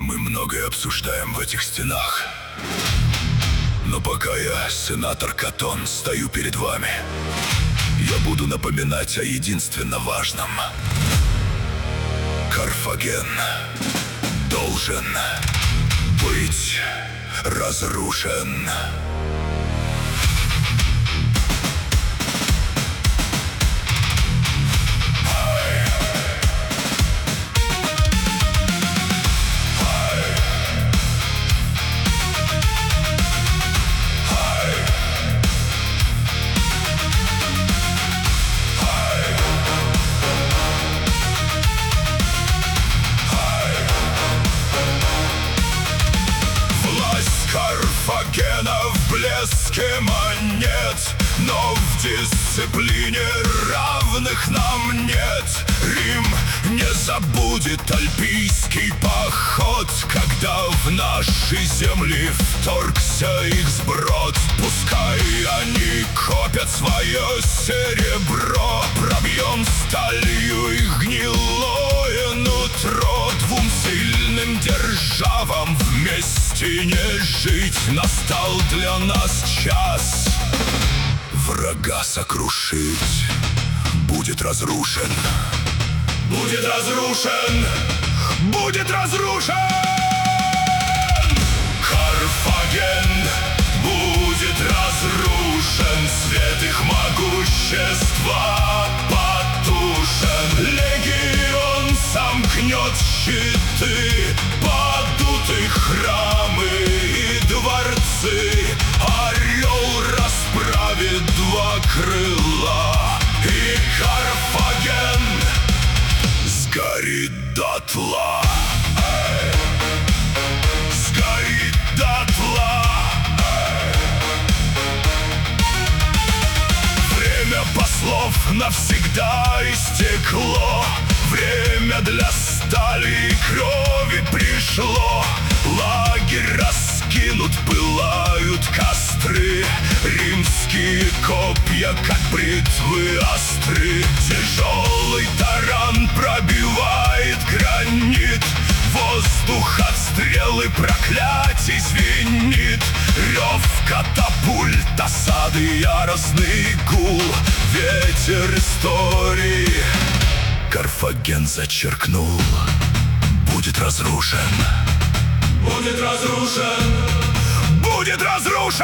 Мы многое обсуждаем в этих стенах. Но пока я, сенатор Катон, стою перед вами, я буду напоминать о единственно важном. Карфаген должен быть разрушен. Карфагена в блеске монет, но в дисциплине равных нам нет. Рим не забудет альпийский поход, когда в наши земли вторгся их сброд. Пускай они копят свое серебро, пробьем сталью их гнилое нутро. Двум сильным державам вместе не жить. Настал для нас час врага сокрушить. Будет разрушен, будет разрушен, будет разрушен Карфаген, будет разрушен. Свет их могущества потушен. Легион сомкнет щиты, падут их храмы и дворцы. Орел расправит два крыла, и Карфаген сгорит дотла. Сгорит дотла. Время послов навсегда истекло. Время для стали и крови пришло. Лагерь раскинут, пылают костры. Римские копья, как бритвы, остры. Тяжелый таран пробивает гранит. Воздух от стрел и проклятий звенит. Рев катапульт, осады, яростный гул. Ветер истории Карфаген зачеркнул. Будет разрушен, будет разрушен, будет разрушен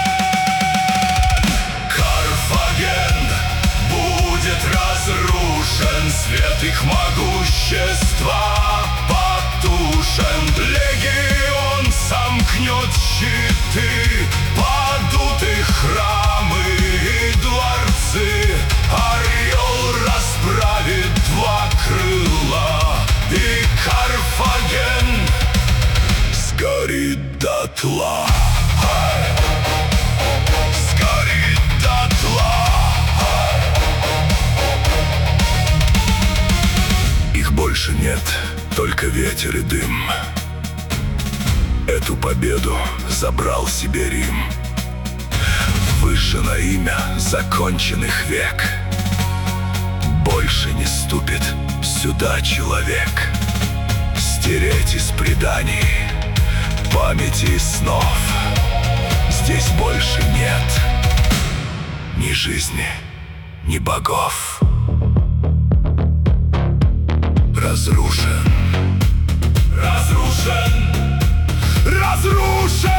Карфаген, будет разрушен. Свет их могущества потушен. Легион сомкнет щиты, падут их храмы и дворцы. Орел расправит два крыла, и Карфаген сгорит дотла. Сгорит дотла. Их больше нет, только ветер и дым. Эту победу забрал себе Рим. Выжжено имя законченных век. Больше не ступит сюда человек. Стереть из преданий, памяти и снов. Здесь больше нет ни жизни, ни богов. Разрушен, разрушен, разрушен